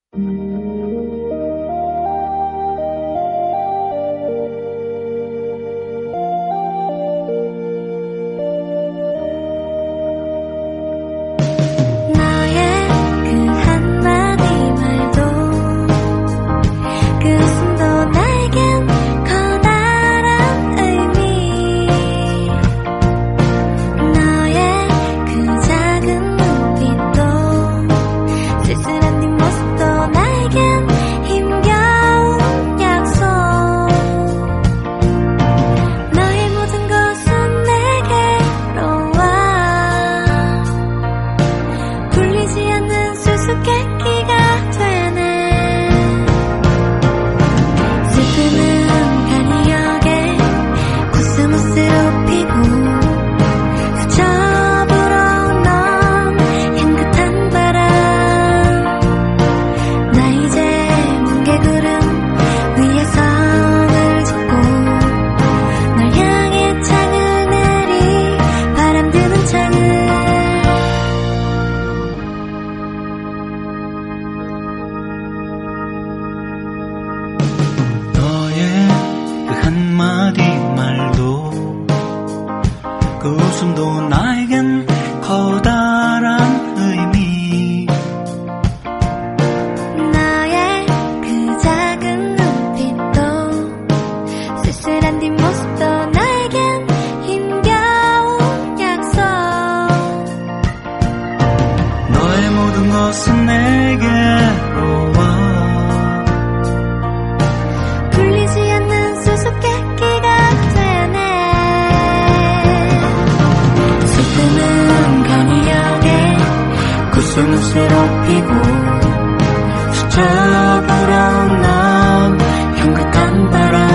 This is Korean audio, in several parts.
한마디 말도 그 웃음도 나에겐 커다란 의미. 너의 그 작은 눈빛도 쓸쓸한 뒷모습도 나에겐 힘겨운 약속. 너의 모든 것은 내게로 와. 풀리지 않는 수수께끼가 되네. 슬픔은 간이하게 코스모스로 피고 스쳐 불어온 향긋한 바람.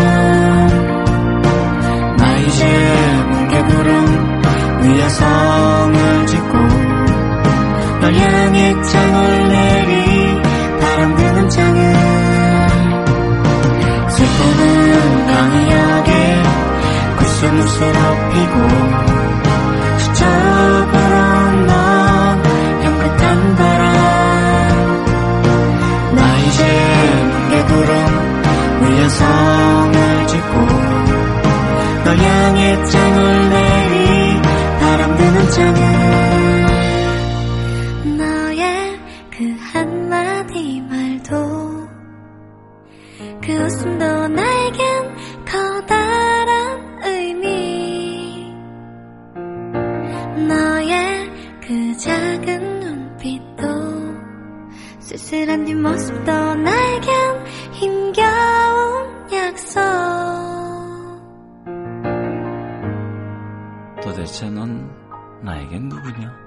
나 이제 뭉게구름 위에 성을 짓고 널 향해 창을 내리 바람 드는 창을. 슬픔은 강하게 코스모스로 피고 스쳐 불어온 향긋한 바람. 나 이제 뭉게구름 위에 성을 짓고 널 향해 창을 내리 바람 드는 창을. 너의 그 한마디 말도 그 웃음도 나에겐 커다란 의미. 너의 그 작은 눈빛도 쓸쓸한 뒷모습도 나에겐 힘겨운 약속. 도대체 넌 나에겐 누구냐?